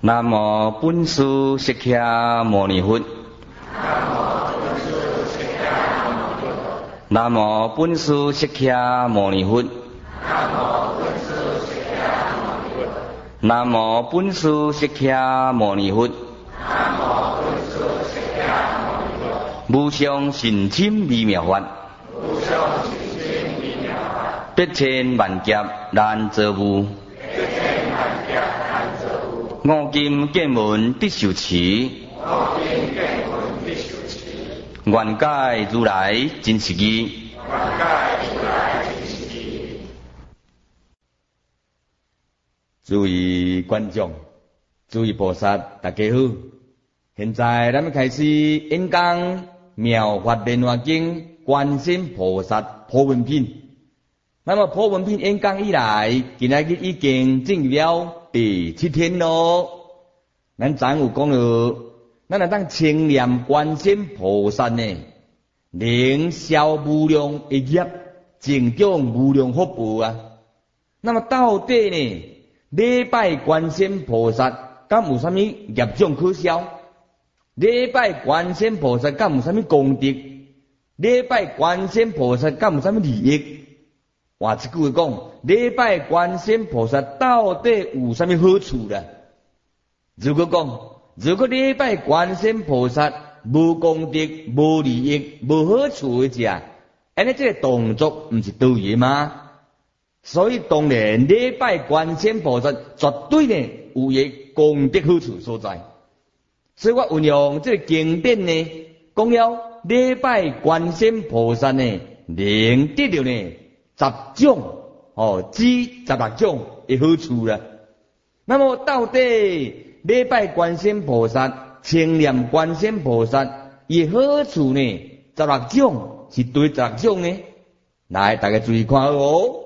南无本师释迦牟尼佛。南无本师释迦牟尼佛。南无本师释迦牟尼佛。无上甚深微妙法，百千万劫难遭遇。五金见闻得受持，愿解如来真实义。诸位观众，诸位菩萨，大家好！现在咱们开始演讲《妙法莲华经》观世音菩萨普文品。那么普文品演讲以来，今仔日已经进入了第7天咯。咱昨有讲了，咱若当称念观世音菩萨呢，能消无量的业，增长无量福报啊。那么到底呢，礼拜观世音菩萨，敢有啥物业障可消？礼拜观世音菩萨，敢有啥物功德？礼拜观世音菩萨，敢有啥物利益？换一句话讲，礼拜观世音菩萨到底有啥物好处啦？如果礼拜观世音菩萨无功德、无利益、无好处的只，安尼这个动作毋是对的吗？所以当然礼拜观世音菩萨绝对呢有伊功德好处所在。所以我运用这个经典呢，讲了礼拜观世音菩萨呢，能得到呢10种至16种的好处啦。那么到底礼拜观世音菩萨、称念观世音菩萨伊好处呢16种是对16种呢？来，大家注意看好哦。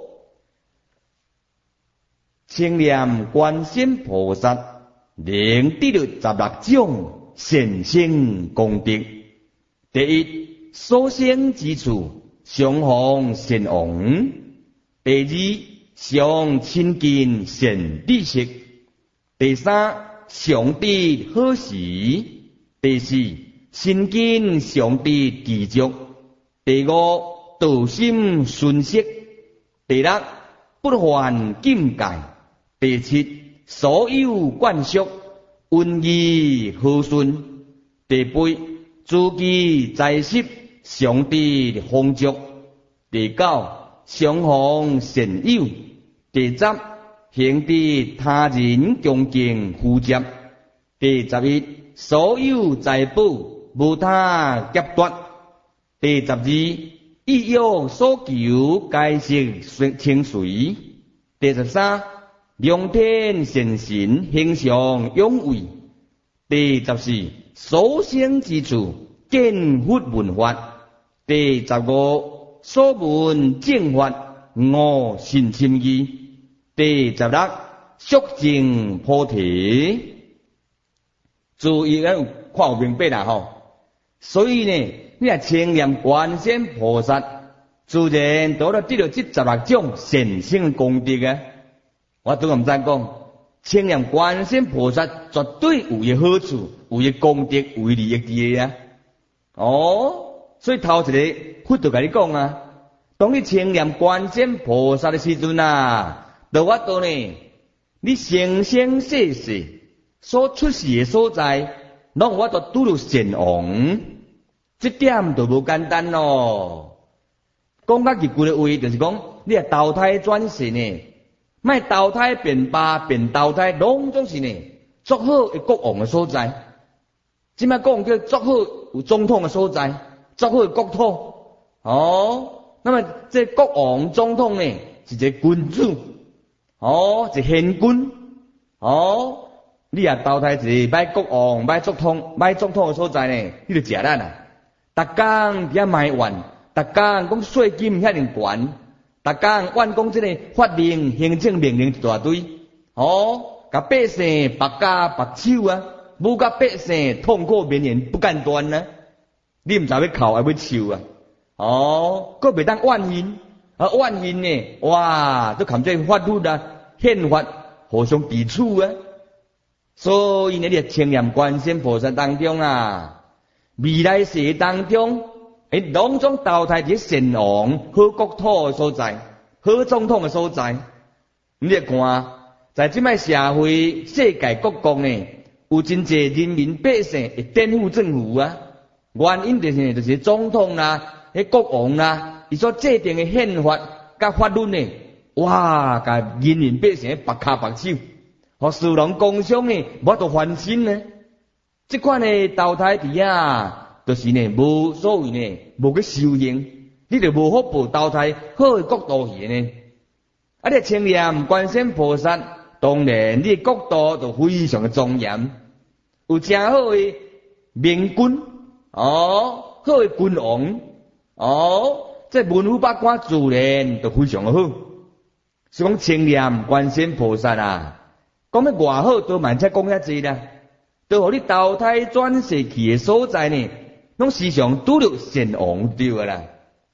称念观世音菩萨能得到16种善生功德。第一，所生之处常逢善王。第二，常亲近善知识。第三，常得好时。第四，亲近上帝知足。第五，道心顺息。第六，不犯禁戒。第七，所有惯俗，运义和顺。第八，自己在世，上帝丰足。第九，相逢善友。第十，行得他人恭敬护接。第11，所有财宝无他劫夺。第12，意有所求，皆悉清随。第13，良天善神，形象永卫。第14，所生之处，见佛闻法。第15，所闻正法，悟信心义。第16，速证菩提。注意要看有明白啦吼。所以呢，你若称念观世音菩萨，自然得到这16种善生功德啊。我拄咁再讲，称念观世音菩萨绝对有伊好处，有伊功德，有伊利益伫个啊。所以头一个佛就甲你讲啊，当你称念观世音菩萨的时阵啊，就法度呢，你生生世世所出世的所在，拢有法度拄到善王，这点就无简单咯。讲较极句的话，就是讲你若投胎转世呢，莫投胎变霸变投胎，拢总是呢足好的国王的所在。即摆讲叫足好有总统的所在，足好的国土。那么这国王总统呢，是一个君主。一贤君。你若投胎一个歹国王、歹总统的所在呢，你就食咱啦。逐工伫遐埋怨，逐工讲税金遐尼悬，逐工怨讲这个法令、行政命令一大堆。甲百姓白家白手啊，无甲百姓痛苦绵延不间断啊。你毋知要哭还要笑啊？佫袂当怨恨。怨恨呢，哇，都含这法律啊、宪法互相抵触啊。 所以呢，你清念观世菩萨当中啊，未来世当中，拢总投胎伫善王、好国土的所在、好总统的所在。你看，在即摆社会、世界各国呢，有真侪人民百姓会颠覆政府啊。原因就是总统啦、国王啦，伊所制定的宪法甲法律呢，哇，甲人民百姓白卡白手。互士农工商呢，无法度翻身呢。即款呢投胎伫啊，就是呢无所谓呢，无去修行，你就无法报投胎好的国度去呢。啊，你清念观世菩萨，当然你的国度就非常的庄严，有真好的明君好的君王这文武百官自然就非常的好。所以讲清念观世菩萨啊。讲要偌好，都慢才讲遐济啦。都互你投胎转世去的所在呢，拢时常拄着善王对个啦。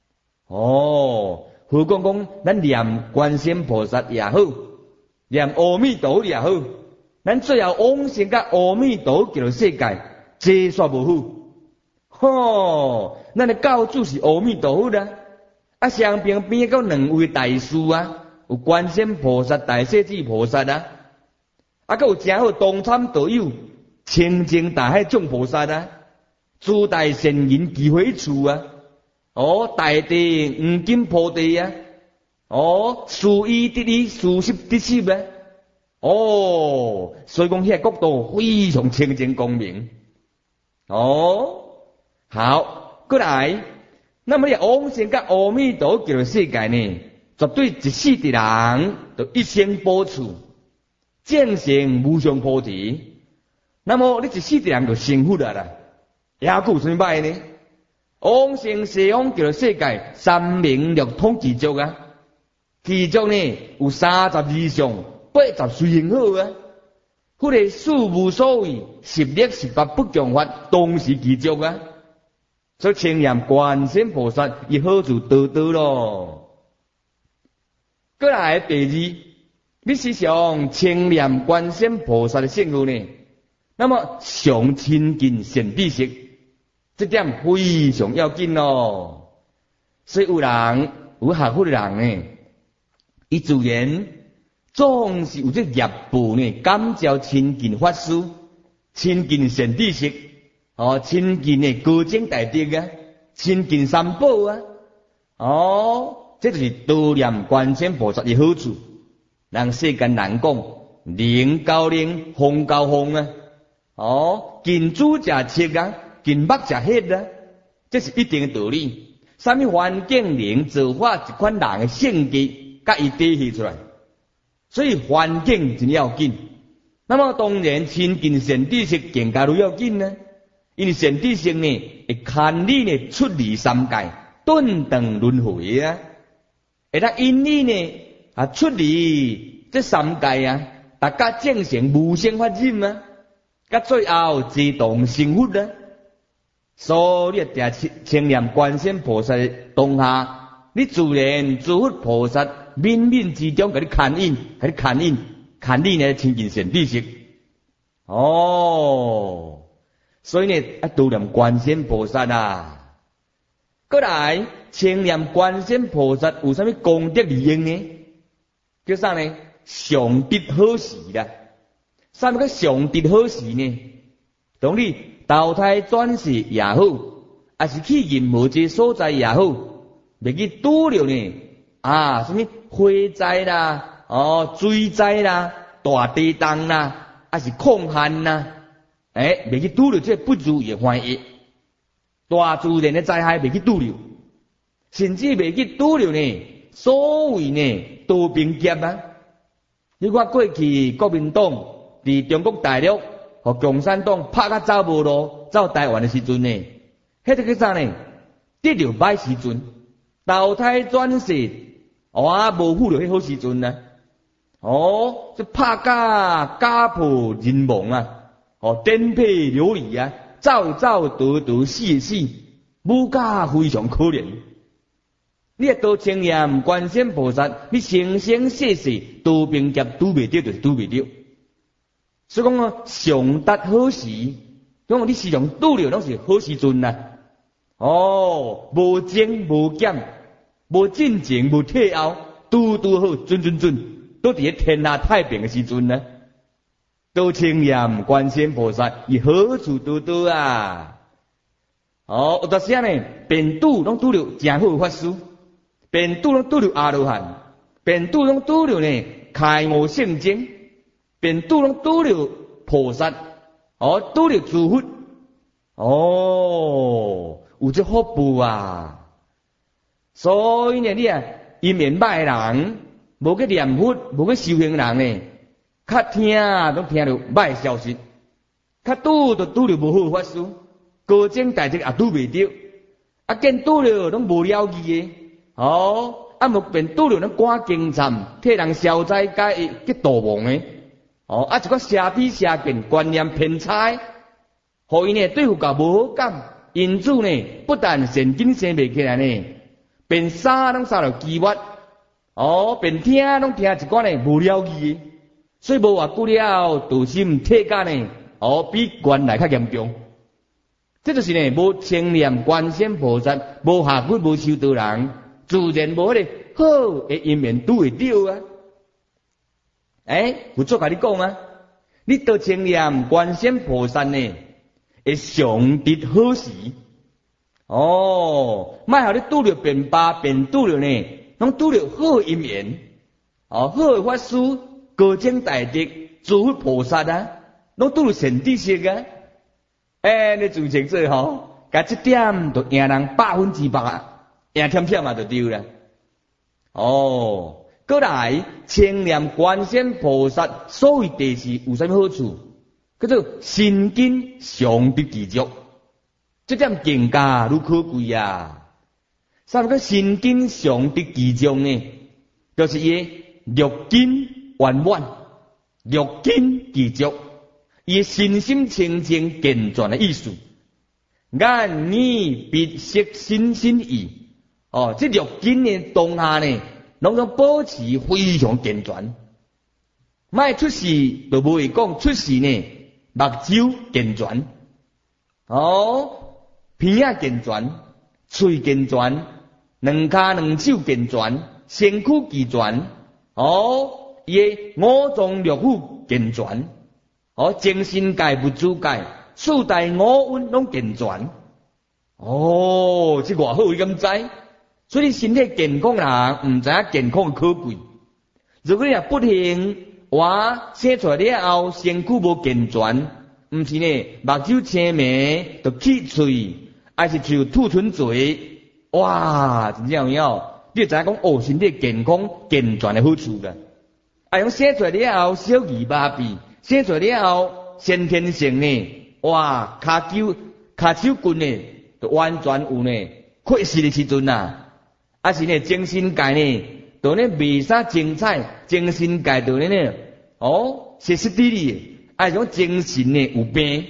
何讲咱念观世菩萨也好，念阿弥陀佛也好，咱最后往生甲阿弥陀佛叫世界，这煞无好。咱的教主是阿弥陀佛啦，啊，上边边有两位大师啊，有观世菩萨、大势至菩萨啊。啊，佮有真好同参道友，清净大海众菩萨啊，诸大善人聚会处啊，大地黄金菩提啊，事依得依，事实得实啊，所以讲遐国度非常清净光明。好，过来，那么你往生甲阿弥陀佛世界呢，绝对一世的人就一生补处。见成无上菩提，那么你一世的人就幸福了啦。也有什么歹呢？往生西方叫做世界三明六通其中啊，其中呢有32以上80随行好啊。迄个事无所谓，10力18不强法，当时其中啊。所以清念观世菩萨，伊好处多多咯。过来第二。你时常清念观世菩萨的圣号呢，那么常亲近善知识，这点非常要紧咯。所以有学佛的人呢，伊自然总是有这业报呢，感召亲近法师、亲近善知识，亲近的高僧大德啊，亲近三宝啊，这就是多念观世菩萨的好处。让世间人讲灵交灵，风交风啊，近朱者赤啊，近墨者黑啊，这是一定的道理。什么环境灵造化一款人的性格，甲伊体现出来，所以环境真要紧。那么当然亲近善知识更加要紧呢，因为善知识呢会牵你呢出离三界，顿顿轮回啊，会当因你呢。出离这三界啊，大家正成无生法忍啊，甲最后自动成佛啊。所以你清念观世菩萨的当下，你自然诸佛菩萨冥冥之中给你牵引，牵你呢亲近善知识。所以呢，多念观世菩萨啊。过来清念观世菩萨有啥物功德利益呢？叫啥呢？上德好事啦。啥物叫上德好事呢？当你投胎转世也好，还是去任何一个所在也好，袂去拄着呢什么火灾啦、水灾啦、大地震啦，还是抗旱啦，袂去拄着这不如意的患疫，大自然的灾害袂去拄着，甚至袂去拄着呢所谓呢刀兵劫啊！你看过去国民党伫中国大陆和共产党拍甲走无路，走台湾的时阵呢，迄个叫啥呢？得着歹时阵，投胎转世，无负着迄好时阵啊！这拍甲家破人亡啊！颠沛流离啊，走倒死，母家非常可怜。你多清念观世菩萨，你生生世世多兵劫拄袂着，就是拄袂着。 所以讲上达好时，讲你时常拄着拢是好时阵呐。无增无减，无进前无退后，拄好，准，都伫咧天下太平的时阵呢。都称念观世音菩萨，伊好处多多啊！有当时呢，便拄拢拄着真好法师，便拄拢拄着阿罗汉，便拄拢拄着呢开悟圣经，便拄拢拄着菩萨，拄着诸佛，有这福报啊！所以呢，你因缘歹人，无去念佛，无去修行人呢。较听都听到歹消息，较拄着无好法师，高僧大德也拄袂着，见拄着拢无了义的，无便拄着拢赶经忏，替人消灾解厄去度亡的，一个邪比邪见，观念偏差，互伊呢对佛教无好感，因此呢不但善根生袂起来呢，便杀拢杀了机缘，便听拢听一寡呢无了义的。所以无偌久了，道心退假呢，比原来较严重。这就是呢，无称念观世音菩萨，无下骨无修道人，自然无迄个好的因缘拄会着啊。有做甲你讲啊，你都称念观世音菩萨呢，会上得好时。莫互你拄着便罢，便拄着呢，拢拄着好因缘，好的法师。高僧大德、诸佛菩萨啊，拢拄着善知识啊。你自称做甲这点就赢人100%啊，赢忝忝就对啦。过来称念观世音菩萨，所谓第四有啥物好处？叫做心经上得具足，这点境界愈可贵啊！啥物叫心经上得具足呢？就是伊六根圆满，六根具足，伊身心清净健全的意思。眼耳鼻舌身心意，这六根的当下呢，拢要保持非常健全。莫出事就无会讲出事呢，目睭健全，鼻仔健全，喙健全，两骹两手健全，身躯健全，伊的五脏六腑健全，精神界、物质界、四大五蕴拢健全。这偌好伊敢知？所以身体健康人，毋知影健康可贵。如果你不幸生出来了后，身躯无健全，毋是呢，目睭青眉，就起喙，还是就吐唇嘴，真正有，你就知影讲身体健康健全的好处啦。用生出来了后，小儿麻痹，生出来了后，先天性呢，骹手棍呢，就完全有呢缺失的时阵啊，是呢精神界呢，就呢袂啥精彩，精神界就呢歇斯底里，种精神呢有病，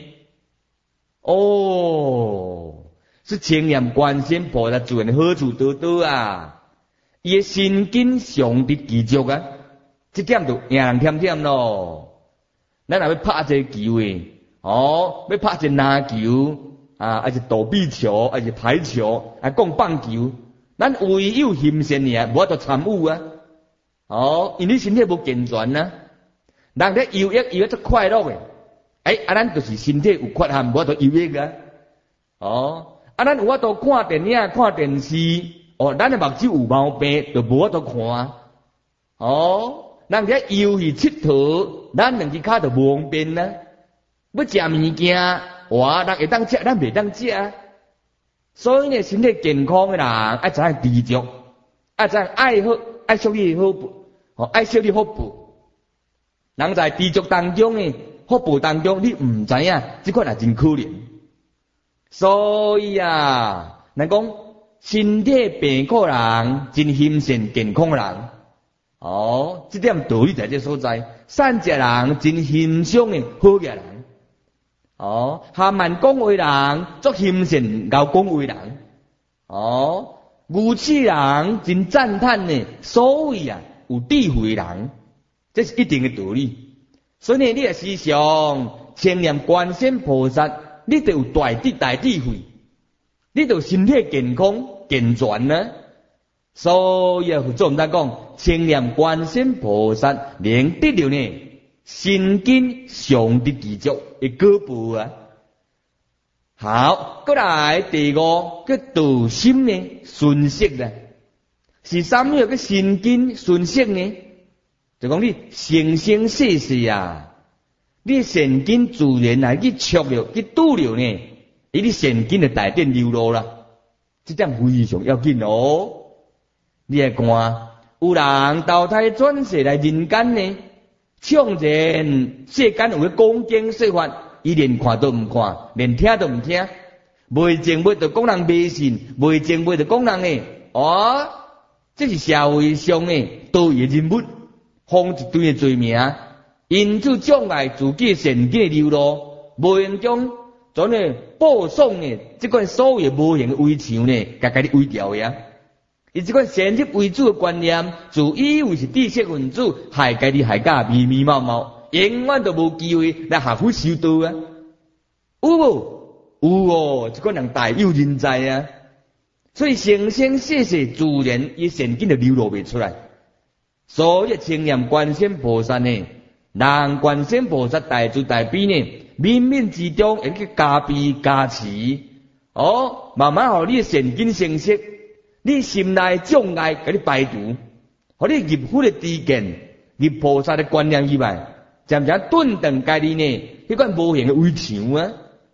是称念观世音菩萨自然好处多多啊，伊的心经上得具足啊。这点就赢人忝忝咯。咱若要拍这球诶，要拍这篮球还是躲避球，还是排球，还讲棒球，咱唯有心善尔，无法度参与啊。因为身体无健全啊。人咧游泳足快乐诶，咱就是身体有缺陷，无法度游泳啊。咱有法度看电影、看电视，咱的目睭有毛病，就无法度看。人伫游戏佚佗，咱两只骹就无方便啊。要食物件，人会当食，咱袂当食啊。所以呢，身体健康的人爱知影知足，爱知影爱好，爱惜你好报，爱惜你好报。人在知足当中呢，好报当中，你毋知影，这款也真可怜。所以咱讲身体病苦人，真心善健康人。这点道理在这所在。善食人真欣赏的好嘅人，下慢讲话人作欣善高讲话人，愚痴人真赞叹的所谓有智慧人，这是一定的道理。 所以呢，你也时常称念观世音菩萨，你就有大智慧，你就身体健康健全呢。所以佛祖毋知讲，称念观世音菩萨，能得到呢心经上的基础的果报啊。好，过来第五个道心呢，顺息呢，是啥物个心经顺息呢？就讲你生生世世啊，你善根自然来去触了，去拄了呢，你善根就大点流露啦。这点非常要紧哦。你来看，有人投胎转世来人间呢，唱人世间有个讲经说法。伊连看都唔看，连听都唔听，袂正袂就讲人迷信，袂正袂就讲人诶，这是社会上诶道义人物，犯一堆诶罪名，因此障碍自己善根诶流露，无用将咱诶播送诶这款所有无形诶围墙呢，家己围掉诶啊！伊这款先入为主诶观念，自以为是知识分子，害家己害甲迷迷茫茫。永远都无机会来学府修道啊！有无？有哦，这个人大有人在啊！所以生生世世自然伊善根就流露袂出来。所以称念观世音菩萨呢，让观世音菩萨大慈大悲呢，冥冥之中会去加庇加持，慢慢互你善根成熟，你心内障碍给你排除，互你入佛的知见，入菩萨的观念以外。渐渐顿顿家己呢，迄款无形的围墙啊！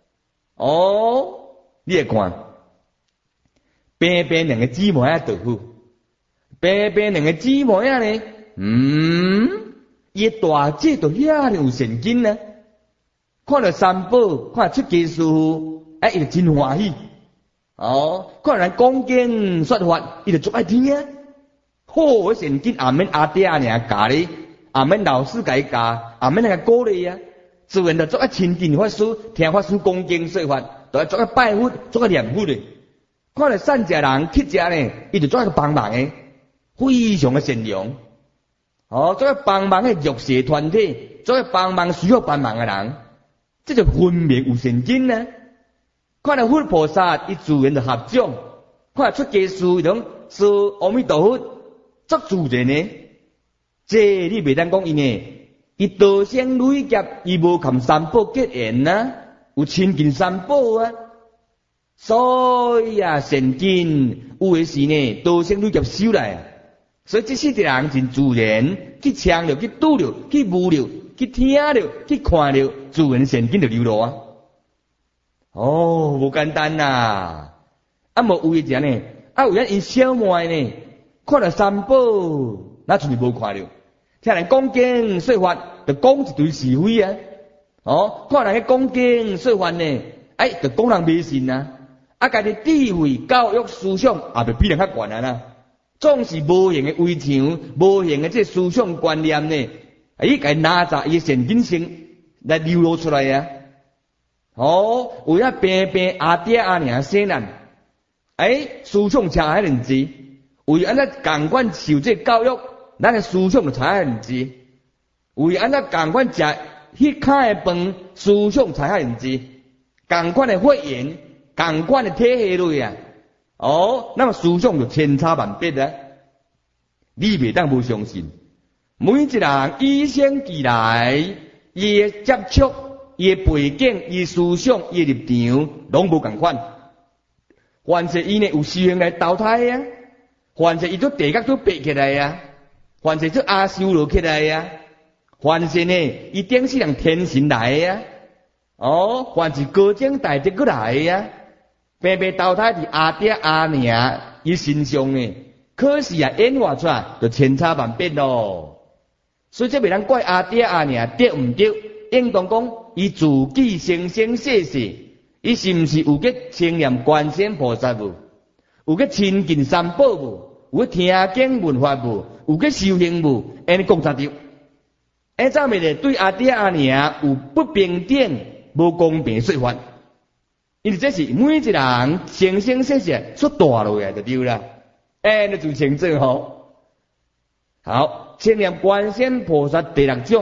你来看，平平两个姊妹啊，豆腐，平平两个姊妹啊呢，伊大姐都遐有神经呢，看到三宝，看出家师父，伊就真欢喜。看人讲经说法，伊就足爱听啊。好，神经阿免阿爹阿娘教你。阿免老师甲伊教，阿免那个鼓励啊，自然就做啊亲近法师，听法师讲经说法，就要做啊拜佛，做啊念佛的。看到善食人、乞食呢，伊就做啊帮忙的，非常的善良。做啊帮忙的弱势团体，做啊帮忙需要帮忙的人，这就分明有善根呢。看到佛菩萨，伊自然就合掌；看到出家师，伊讲是阿弥陀佛，足自然呢。这你袂当讲伊呢，伊道生累劫，伊无含三宝结缘啊，有亲近三宝啊，所以啊，善根有诶是呢，道生累劫修来，所以这些人真自然去唱了，去拄了，去悟了，去听了，去看了，自然善根就流露啊。无简单呐，无有诶者呢，有影因小妹呢，看到三宝。那就是无看了，听人讲经说法，就讲一堆是非啊！看人去讲经说法呢，就讲人迷信啊！家己智慧、教育、思想也就比人较悬啊啦。总是无形的围墙，无形的这思想观念呢，伊家拿着伊善根性来流露出来啊！为了平平阿爹阿娘生人，思想差迄阵子，为安怎共款受这教育。咱的思想就差很济，为安怎共款食迄卡的饭，思想差很济，共款的发言，共款的体系类啊，那么思想就千差万别啊！你袂当无相信，每一人与生俱来，伊的接触、伊的背景、伊思想、伊的立场，拢无共款。凡是伊呢有修行来投胎啊，凡是伊做地壳都爬起来啊。凡是做阿修罗起来呀，凡是呢，伊顶是人天神来呀，凡是高僧大德过来呀，平平投胎伫阿爹阿娘伊身上呢，可是演化出来就千差万别咯。所以这袂当怪阿爹阿娘对毋对，应当讲伊自己生生世世，伊是毋是有个称念观世音菩萨无？有个亲近三宝无？有听经闻法无？有个修行无？安尼讲才对。怎么呢？对阿爹阿娘有不平等、无公平说法？因为这是每一人生生世世所带落来就对啦。那就清楚吼。好，称念观世音菩萨第六种，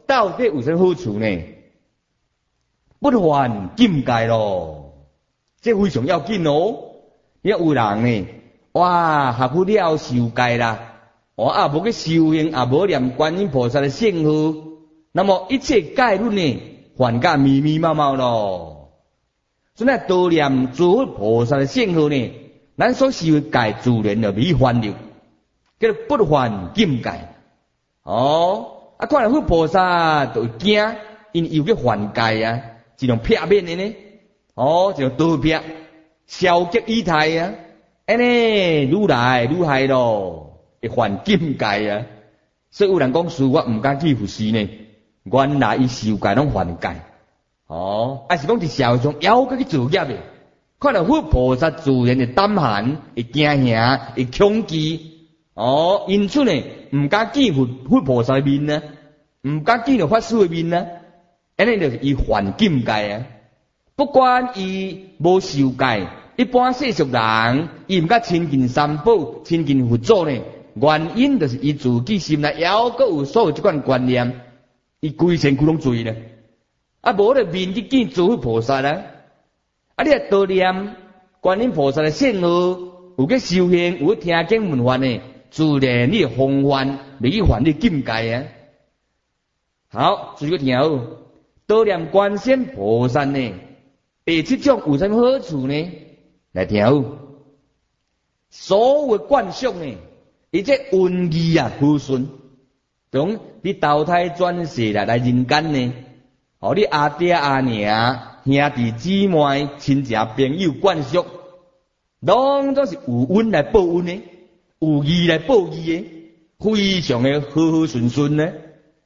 到底有啥好处呢？不犯禁戒咯，这非常要紧哦。你有人呢，哇，学不了受戒啦，啊，无去修行，也无念观音菩萨的圣号，那么一切戒律呢，犯甲迷迷茫茫咯。所以多念诸佛菩萨的圣号呢，咱所受的戒自然就未犯了，叫做不犯禁戒。啊，看到佛菩萨就惊，因又去犯戒啊，一种撇面的呢，一种刀撇，消极意态啊，安尼愈来愈害咯，会犯禁戒啊。所以有人讲师我唔敢去佛寺呢，原来伊受戒拢犯戒。还是讲伫社会上要去做业的，看到佛菩萨自然会胆寒，会惊吓，会恐惧。因此呢，唔敢见佛菩萨的面啊，唔敢见到法师的面啊，安尼就是伊犯禁戒啊。不管伊无受戒，一般世俗人伊唔敢亲近三宝、亲近佛祖呢，原因就是伊自己心内还阁有所有这款观念，伊规身躯拢罪呢。无咧面去见诸佛菩萨啦，你也多念观音菩萨的圣号，有去修行，有去听经闻法呢，自然你的防范，未去犯你禁戒啊。好，注意听好，多念观世音菩萨呢，第七种有啥好处呢？来听好，所有观想呢，伊这运气啊好顺，从你投胎转世来人间呢。你阿爹阿娘、兄弟姊妹、亲戚朋友眷属，拢都是有恩来报恩的，有义来报义的，非常的好好顺顺呢。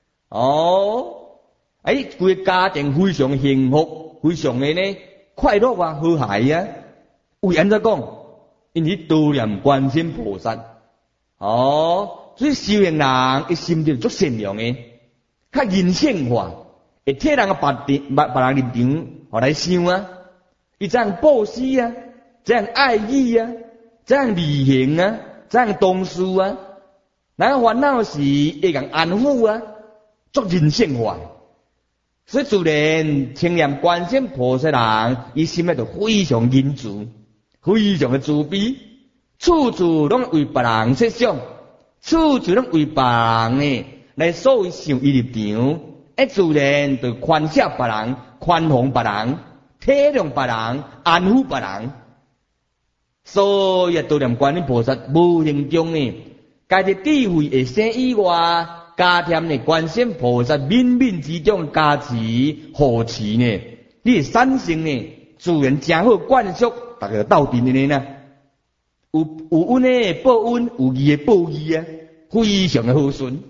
规个家庭非常幸福，非常的呢快乐啊，和谐啊。为安怎讲？因为多念观世音菩萨。所以修行人伊心地足善良的，较人性化。会替人别人立场，互来想啊，伊怎样布施啊，怎样爱意啊，怎样利行啊，怎样同事啊，人烦恼时会共安抚啊，足人性化。所以自然称念观世音菩萨人，伊心内就非常仁慈，非常的慈悲，处处拢为别人设想，处处拢为别人呢来所谓想伊立场。自然就宽赦别人，宽宏别人，体谅别人，安抚别人。所以多念观音菩萨无形中呢，家己智慧会生以外，加添呢观世音菩萨冥冥之中加持护持呢，你产生呢自然真好灌输，大家斗阵的呢，有恩的报恩，有义的报义啊，非常的好顺。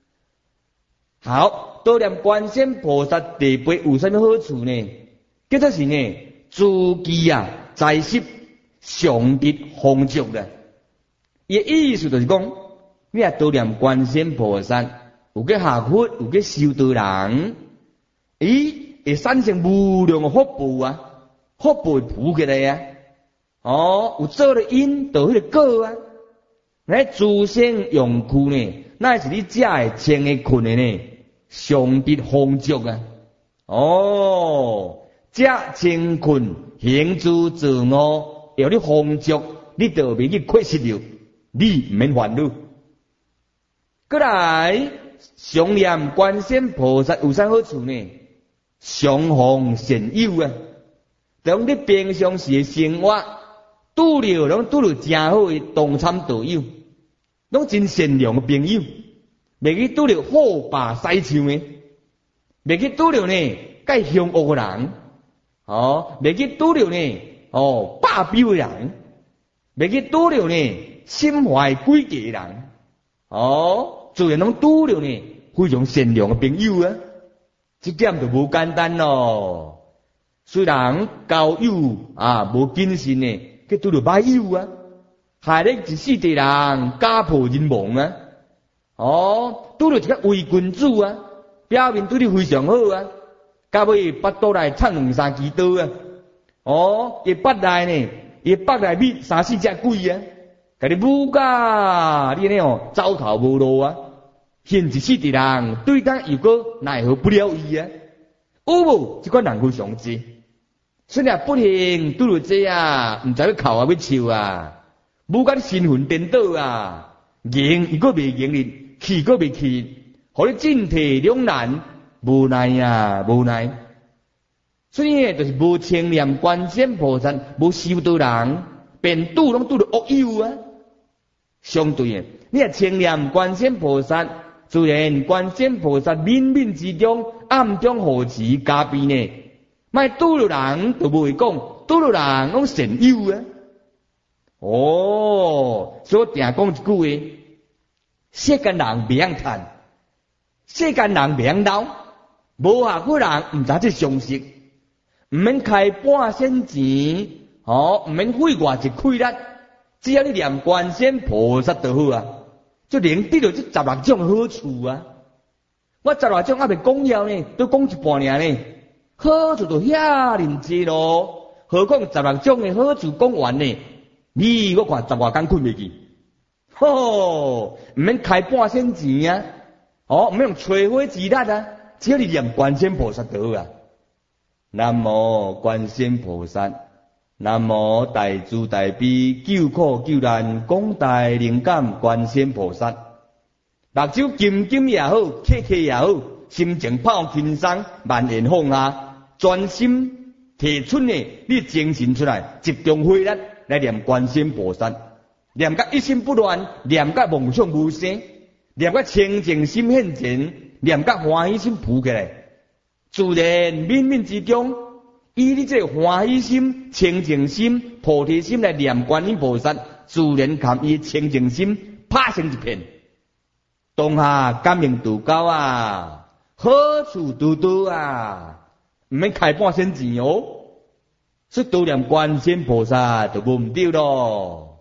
好。多念观世音菩萨地位有啥好处呢？叫做是呢，自己在世上得丰足的。伊意思就是讲，你多念观世音菩萨，有去学佛，有去修道人，伊会产生无量的福报啊，福报补起来啊。有做了因，就迄个果啊。那自身用苦呢，那是你遮会穿的困的呢。上得丰足啊！这清困行诸自我，要你丰足，你就袂去缺失了，你唔免烦恼。过来，常念观世音菩萨有啥好处呢？相逢善友啊！当你平常时的生活，拄到真好的同参道友，拢真善良的朋友。袂去拄着好霸西唱的，袂去拄着呢介凶恶的人，袂去拄着呢霸彪的人，袂去拄着呢心怀诡计的人，自然拢拄着呢非常善良的朋友啊，这点就无简单咯。虽然交友无谨慎呢，去拄着歹友啊，害你一世地人家破人亡啊。拄着一个伪君子啊，表面对你非常好啊，到尾巴肚内插两三支刀啊，伊巴内呢，伊巴内面三四只鬼啊，甲你母甲你呢糟蹋无路啊， 现一世的人对咱又个奈何不了伊啊？有无？这款人非常多。所以啊，不幸拄着这啊，唔知要哭啊，要笑啊，无甲你身份颠倒啊，赢伊个未赢哩，气个未气，互你进退两难，无奈啊，无奈。所以就是无清念观世音菩萨，无修道人，便拄拢拄着恶友啊。相对的，你若清念观世音菩萨，自然观世音菩萨冥冥之中暗中护持加庇呢。莫拄着人就袂讲，拄着人拢善友啊。哦，所以我定讲一句话：世间人袂晓趁，世间人袂晓闹，无学好人毋知这常识，毋免开半仙钱，毋免费偌一亏力，只要你念观世音菩萨就好啊，就能得到这16种好处啊。我16种还未讲了呢，都讲一半尔呢。好处就遐尼济咯，何况16种的好处讲完呢？你我看10外工困袂去，毋免开半仙钱啊，毋免用吹火之力啊，只要你念观世音菩萨就好啊。南无观世音菩萨，南无大慈大悲救苦救难广大灵感观世音菩萨。目睭金金也好，刻刻也好，心情放轻松，万缘放下，专心提出呢，你精神出来，集中火力来念观世音菩萨，念甲一心不乱，念甲梦想无生，念甲清净心现前，念甲欢喜心浮起来，自然冥冥之中，以你这欢喜心、清净心、菩提心来念观音菩萨，自然含伊清净心拍成一片。当下感应度高啊，好处多多啊，唔免开半仙钱哦。说多念观世音菩萨就无唔对咯。